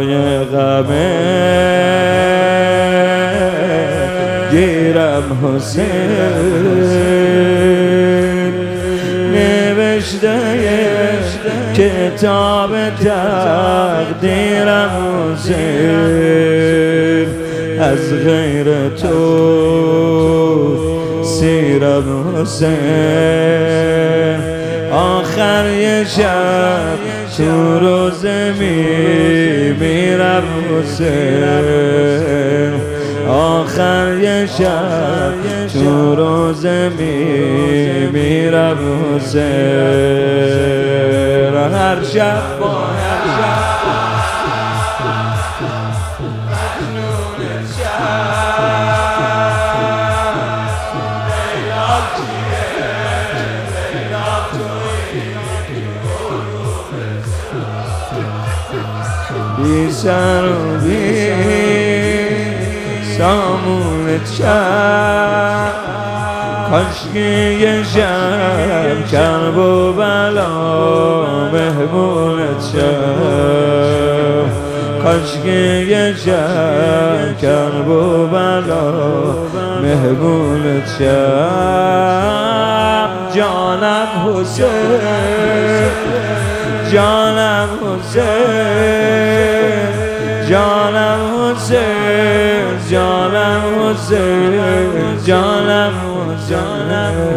بلای غمه گیرم حسین نوشته کتاب تقدیرم حسین از غیر تو سیرم حسین آخر یه شب تو روزه میمیرم حسین آخر یه شب تو روزه میمیرم حسین هر شب بی سر و بی سامونت شب کاشکی یه شب کرب و بلا مهمونت شب کاشکی یه شب کرب و بلا مهمونت شب جانم حسین جانم حسین جانم حسین جانم حسین جانم حسین